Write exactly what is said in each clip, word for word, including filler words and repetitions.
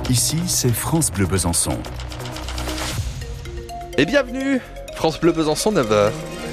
Ici, c'est France Bleu Besançon. Et bienvenue, France Bleu Besançon, neuf heures.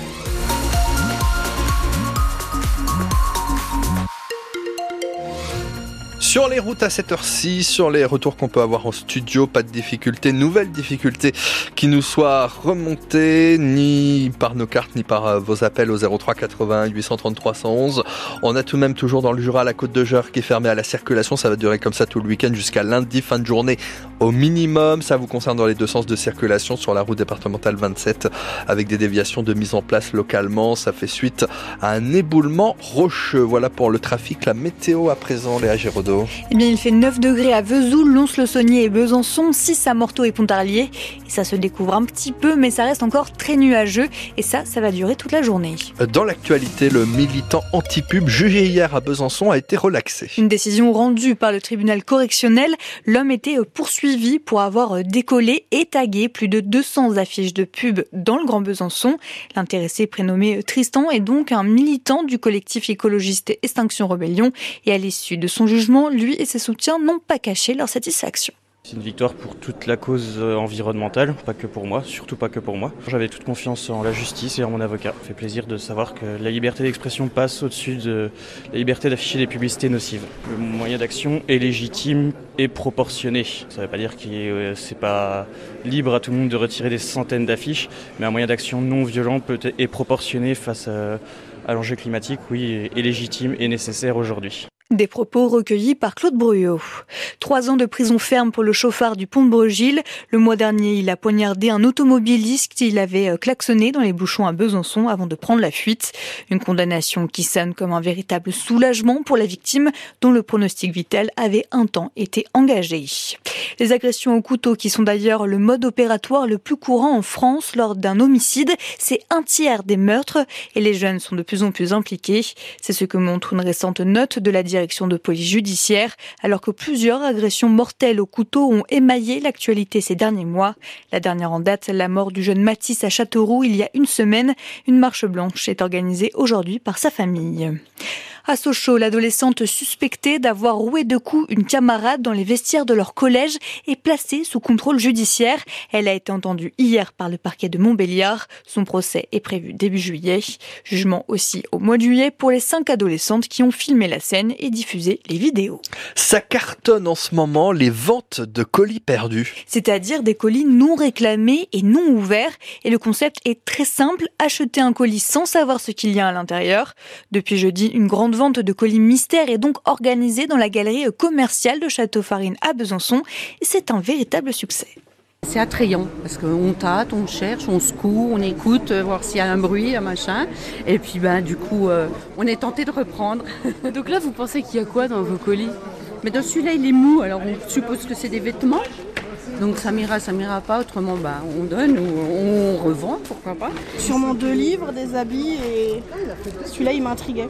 Sur les routes à cette heure-ci, sur les retours qu'on peut avoir en studio, pas de difficultés, nouvelles difficultés qui nous soient remontées ni par nos cartes ni par vos appels au zéro trois quatre-vingts huit cent trente-trois cent onze. On a tout de même toujours dans le Jura la Côte de Geur qui est fermée à la circulation. Ça va durer comme ça tout le week-end jusqu'à lundi, fin de journée au minimum. Ça vous concerne dans les deux sens de circulation sur la route départementale vingt-sept avec des déviations de mise en place localement. Ça fait suite à un éboulement rocheux. Voilà pour le trafic. La météo à présent, Léa Giraudot. Eh bien, il fait neuf degrés à Vesoul, Lons-le-Saunier et Besançon, six à Morteau et Pontarlier. Et ça se découvre un petit peu, mais ça reste encore très nuageux. Et ça, ça va durer toute la journée. Dans l'actualité, le militant anti-pub jugé hier à Besançon a été relaxé. Une décision rendue par le tribunal correctionnel. L'homme était poursuivi pour avoir décollé et tagué plus de deux cents affiches de pub dans le Grand Besançon. L'intéressé, prénommé Tristan, est donc un militant du collectif écologiste Extinction Rebellion. Et à l'issue de son jugement, lui et ses soutiens n'ont pas caché leur satisfaction. C'est une victoire pour toute la cause environnementale, pas que pour moi, surtout pas que pour moi. J'avais toute confiance en la justice et en mon avocat. Ça fait plaisir de savoir que la liberté d'expression passe au-dessus de la liberté d'afficher des publicités nocives. Le moyen d'action est légitime et proportionné. Ça ne veut pas dire que c'est pas libre à tout le monde de retirer des centaines d'affiches, mais un moyen d'action non violent peut être et proportionné face à, à l'enjeu climatique, oui, est légitime et nécessaire aujourd'hui. Des propos recueillis par Claude Bruyot. Trois ans de prison ferme pour le chauffard du pont de Bregille. Le mois dernier, il a poignardé un automobiliste qu'il avait klaxonné dans les bouchons à Besançon avant de prendre la fuite. Une condamnation qui sonne comme un véritable soulagement pour la victime dont le pronostic vital avait un temps été engagé. Les agressions au couteau, qui sont d'ailleurs le mode opératoire le plus courant en France lors d'un homicide, c'est un tiers des meurtres et les jeunes sont de plus en plus impliqués. C'est ce que montre une récente note de la direction de police judiciaire, alors que plusieurs agressions mortelles au couteau ont émaillé l'actualité ces derniers mois. La dernière en date, la mort du jeune Mathis à Châteauroux il y a une semaine. Une marche blanche est organisée aujourd'hui par sa famille. À Sochaux, l'adolescente suspectée d'avoir roué de coups une camarade dans les vestiaires de leur collège est placée sous contrôle judiciaire. Elle a été entendue hier par le parquet de Montbéliard. Son procès est prévu début juillet. Jugement aussi au mois de juillet pour les cinq adolescentes qui ont filmé la scène et diffusé les vidéos. Ça cartonne en ce moment les ventes de colis perdus. C'est-à-dire des colis non réclamés et non ouverts. Et le concept est très simple, acheter un colis sans savoir ce qu'il y a à l'intérieur. Depuis jeudi, une grande vente de colis mystère est donc organisée dans la galerie commerciale de Château-Farine à Besançon. Et c'est un véritable succès. C'est attrayant parce qu'on tâte, on cherche, on secoue, on écoute, voir s'il y a un bruit, un machin. Et puis ben, du coup, euh, on est tenté de reprendre. Donc là, vous pensez qu'il y a quoi dans vos colis ? Mais dans celui-là, il est mou, alors on suppose que c'est des vêtements. Donc ça m'ira, ça m'ira pas, autrement bah, on donne ou on revend, pourquoi pas. Sûrement deux livres, des habits et celui-là il m'intriguait,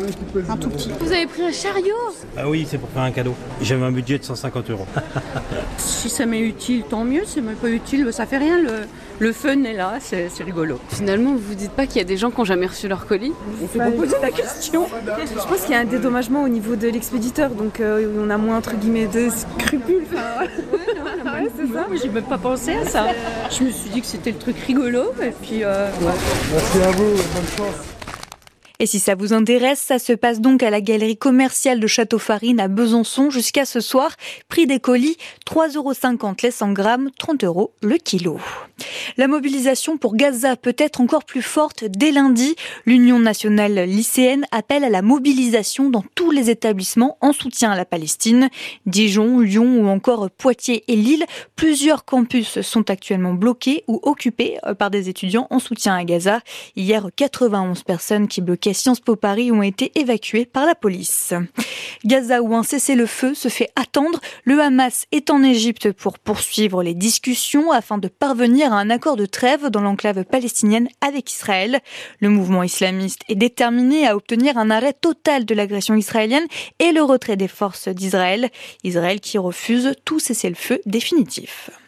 un tout petit. Vous avez pris un chariot ? Ah oui, c'est pour faire un cadeau. J'avais un budget de cent cinquante euros. Si ça m'est utile, tant mieux, si ça m'est pas utile, ça fait rien, le, le fun est là, c'est, c'est rigolo. Finalement, vous vous dites pas qu'il y a des gens qui n'ont jamais reçu leur colis ? On peut pas poser la question. Je pense qu'il y a un dédommagement au niveau de l'expéditeur, donc euh, on a moins entre guillemets de scrupules. Enfin, ouais, c'est ça, mais j'ai même pas pensé à ça. Je me suis dit que c'était le truc rigolo et puis euh, ouais. Merci à vous, bonne chance. Et si ça vous intéresse, ça se passe donc à la galerie commerciale de Château-Farine à Besançon jusqu'à ce soir. Prix des colis, trois euros cinquante les cent grammes, trente euros le kilo. La mobilisation pour Gaza peut être encore plus forte dès lundi. L'Union nationale lycéenne appelle à la mobilisation dans tous les établissements en soutien à la Palestine. Dijon, Lyon ou encore Poitiers et Lille, plusieurs campus sont actuellement bloqués ou occupés par des étudiants en soutien à Gaza. Hier, quatre-vingt-onze personnes qui bloquaient Sciences Po Paris ont été évacuées par la police. Gaza, où un cessez-le-feu se fait attendre, le Hamas est en Égypte pour poursuivre les discussions afin de parvenir à un accord de trêve dans l'enclave palestinienne avec Israël. Le mouvement islamiste est déterminé à obtenir un arrêt total de l'agression israélienne et le retrait des forces d'Israël. Israël qui refuse tout cessez-le-feu définitif.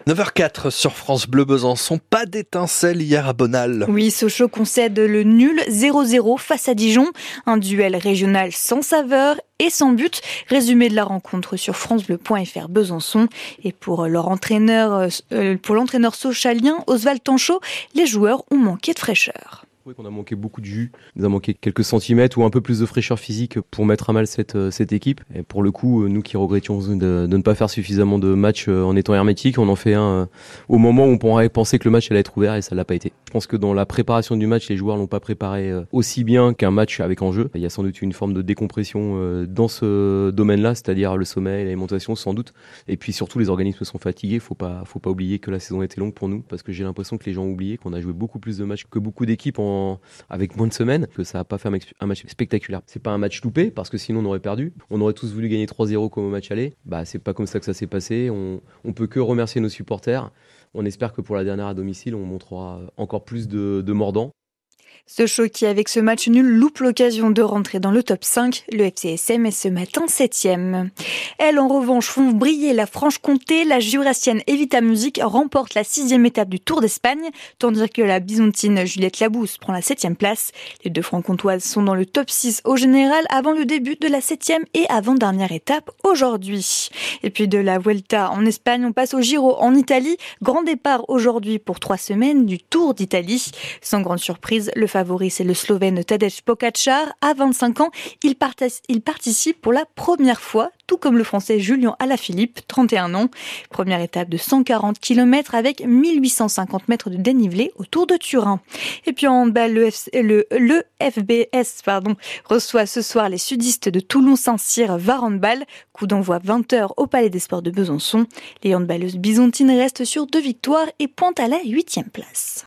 neuf heures quatre sur France Bleu Besançon, pas d'étincelle hier à Bonal. Oui, Sochaux concède le nul zéro zéro face à Dijon. Un duel régional sans saveur et sans but. Résumé de la rencontre sur francebleu point f r Besançon. Et pour leur entraîneur, euh, pour l'entraîneur sochalien Oswald Tanchot, les joueurs ont manqué de fraîcheur. Oui, qu'on a manqué beaucoup de jus, on a manqué quelques centimètres ou un peu plus de fraîcheur physique pour mettre à mal cette, cette équipe. Et pour le coup, nous qui regrettions de, de ne pas faire suffisamment de matchs en étant hermétique, on en fait un au moment où on pourrait penser que le match allait être ouvert et ça l'a pas été. Je pense que dans la préparation du match, les joueurs l'ont pas préparé aussi bien qu'un match avec enjeu. Il y a sans doute une forme de décompression dans ce domaine-là, c'est-à-dire le sommeil, l'alimentation sans doute. Et puis surtout, les organismes sont fatigués. Faut pas, faut pas oublier que la saison était longue pour nous parce que j'ai l'impression que les gens ont oublié qu'on a joué beaucoup plus de matchs que beaucoup d'équipes en avec moins de semaines, que ça n'a pas fait un match spectaculaire. C'est pas un match loupé, parce que sinon on aurait perdu. On aurait tous voulu gagner trois zéro comme au match aller. Bah, c'est pas comme ça que ça s'est passé. On, on peut que remercier nos supporters. On espère que pour la dernière à domicile, on montrera encore plus de, de mordants. Sochaux qui, avec ce match nul, loupe l'occasion de rentrer dans le top cinq. Le F C S M est ce matin septième. Elles, en revanche, font briller la Franche-Comté. La Jurassienne Evita Music remporte la sixième étape du Tour d'Espagne, tandis que la Bisontine Juliette Labousse prend la septième place. Les deux franc-comtoises sont dans le top six au général avant le début de la septième et avant-dernière étape aujourd'hui. Et puis de la Vuelta en Espagne, on passe au Giro en Italie. Grand départ aujourd'hui pour trois semaines du Tour d'Italie. Sans grande surprise, le favori, c'est le Slovène Tadej Pogačar. À vingt-cinq ans, il, partic- il participe pour la première fois, tout comme le Français Julian Alaphilippe, trente et un ans. Première étape de cent quarante kilomètres avec mille huit cent cinquante mètres de dénivelé autour de Turin. Et puis en handball, le, F C, le, le F B S pardon, reçoit ce soir les sudistes de Toulon-Saint-Cyr Var Handball. Coup d'envoi vingt heures au Palais des Sports de Besançon. Les handballeuses byzantines restent sur deux victoires et pointent à la huitième place.